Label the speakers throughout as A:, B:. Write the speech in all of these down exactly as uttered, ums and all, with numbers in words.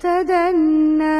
A: ததன்ன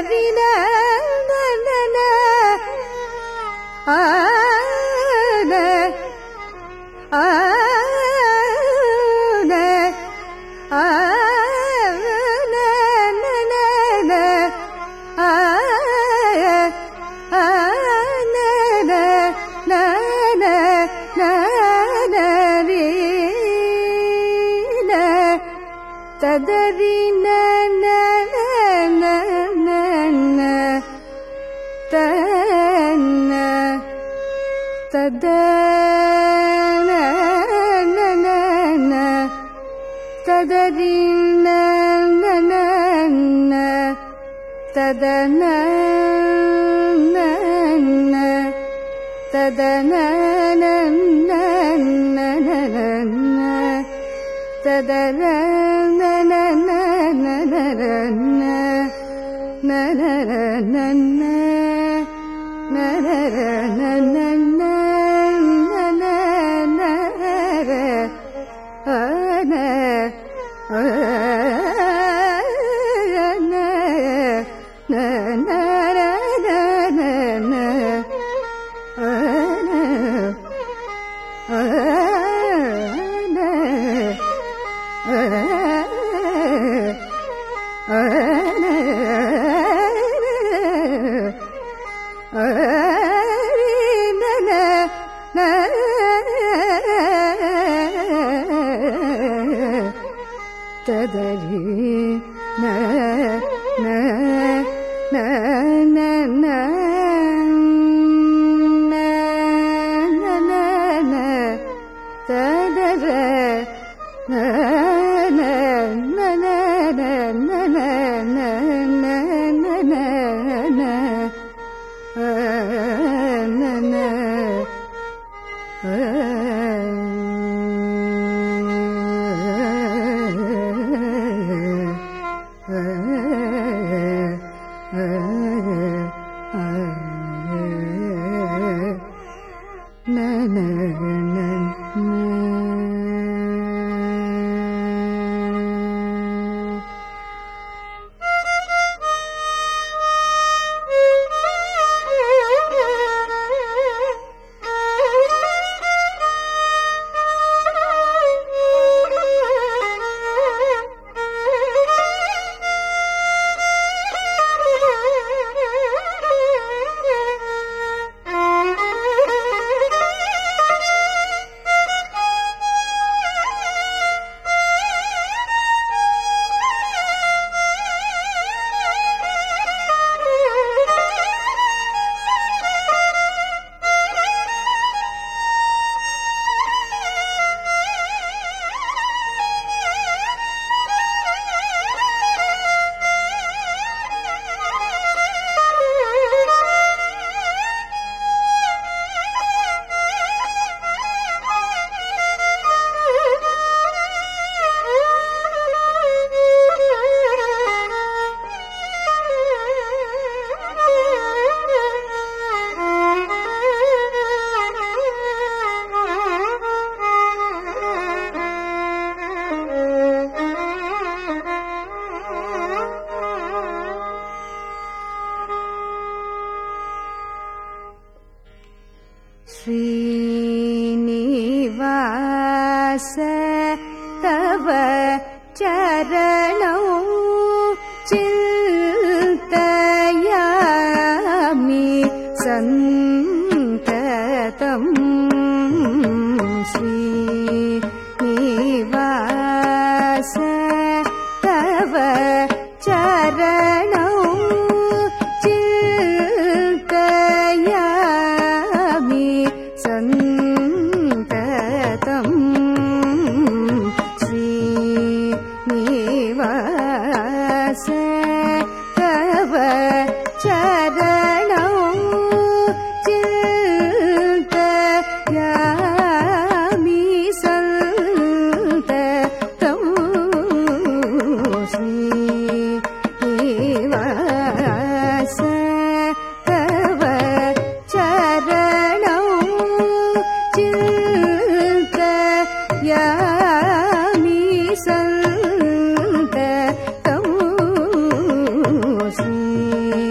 A: ததறின ஆன ஆன ஆன ததறின தன ததன ததறின ததன ததன ததன श्रीनिवास तव चरणौ चिन्तयामि सन्ततम् श्रीनिवास तव चरणौ चिन्तयामि सन्ततम् श्रीनिवास तव चरणौ चिन्तयामि सन्ततम् श्रीनिवास तव चरणौ चिन्तयामि सन्ततम् श्री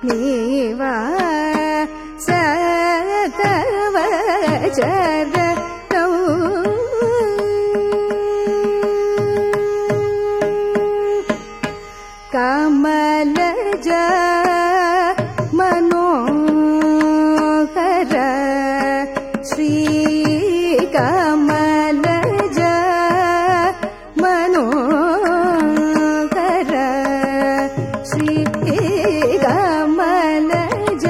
A: நீவா சதவ சரணௌ கமலஜ மனோகர ஸ்ரீ கமலஜ மனோகர ஸ்ரீ கமலஜ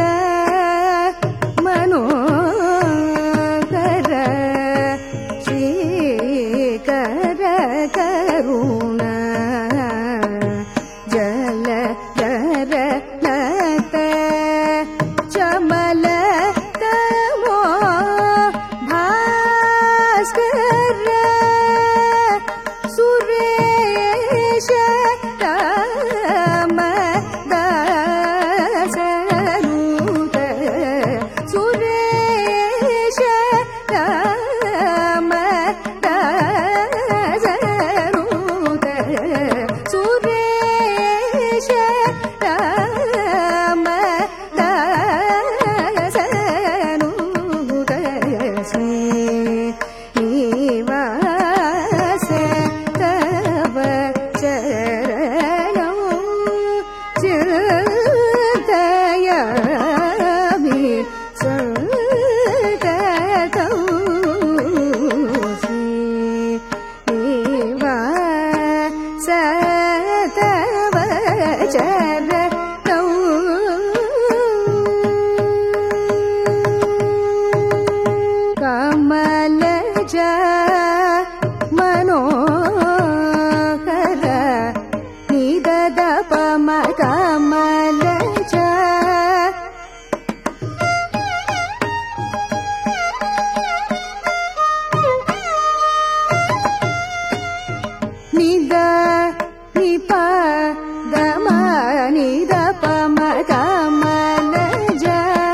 A: மனோகர ஸ்ரீ கர கருண ஜல தர லத சமல தமோ பாஸ்கர சுரேஷ ராம தாசனுத சுரேஷ ராம தாசனுத சுரேஷ ராம தாசனுத ஸ்ரீனிவாச தவ சரணௌ சிந்தயாமி சததௌ ஸ்ரீனிவாச தவ சரணௌ கமலஜ மனோகர நிதத பம கமலஜ நித நிப தம நித பம கமலஜ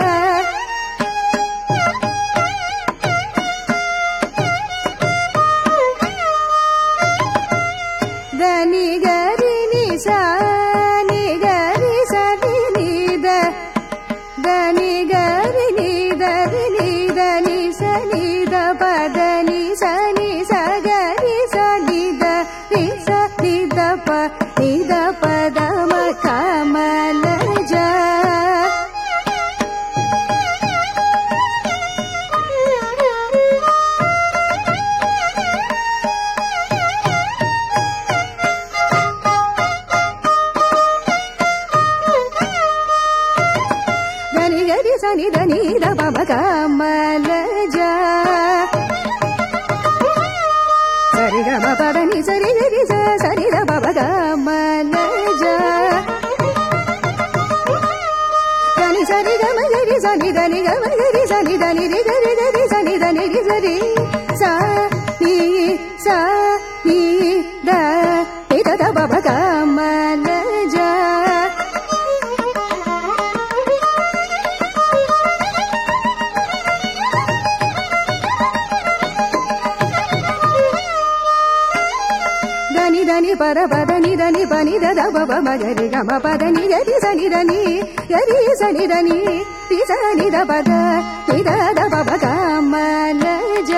A: தனி கரி நிசா நி கரி சரி நித தனி கரி நித நித நிச நித பத நிச நிச கரி சனித நிச நித ப நித பதம கமலஜ தனி கரி சனி தனி த பம கமலஜ சரி கம பத நி சரி கரி ச சரி த பம கமலஜ தனி சரி கம கரி சனி தனி கம கரி சனி தனி ரி கரி கரி சனி தனி ரி சரி சா நி சா நி த நி த த பம கமலஜ దని దని పర పద ని దని పని ద ద బ మ గరి గ మ పద ని గరి సని దని గరి సని దని రి సని ద పద ని ద ద బ బ కమలజ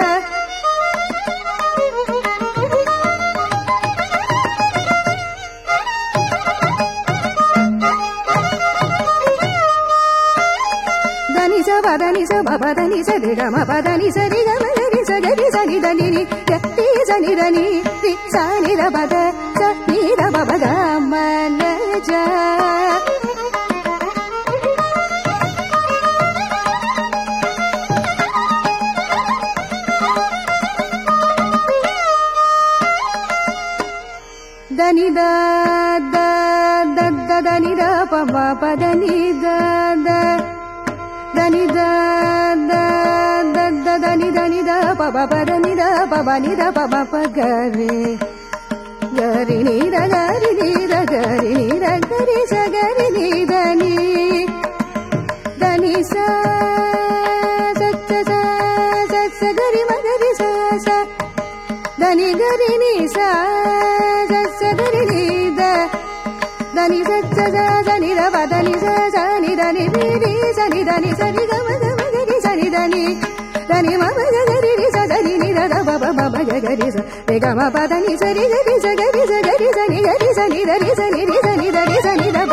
A: దని స పద ని స బ పద ని స రి గ మ పద ని స రి గ మ గరి స గరి సని దని ని గరి సని దని రి సని ద పద స ని ద బ బ కమలజ దని ద ద ద ద దని ద ప మ పద ని ద ద దని ద ద ద ద దని దని ద ప ప పద ని ద ప ప ని ద ప ప ప గరి గరి ని ద గరి ని ద గరి ని ద గరి స గరి ని దని దని స సచ్చ స సచ్చ గరి మ గరి స స దని గరి ని స సచ్చ గరి ని ద దని సచ్చ స దని ద த பத நி ச ச நி த நி ரி ரி ச நி த நி ச ரி க ம க ம க ரி ச நி த நி த நி ம ம க க ரி ரி ச த ரி நி த த ப ப ம ம க க ரி ச ரி க ம ப த நி ச ரி க ரி ச க ரி ச க ரி ச நி க ரி ச நி த ரி ச நி ரி ச நி த ரி ச நி த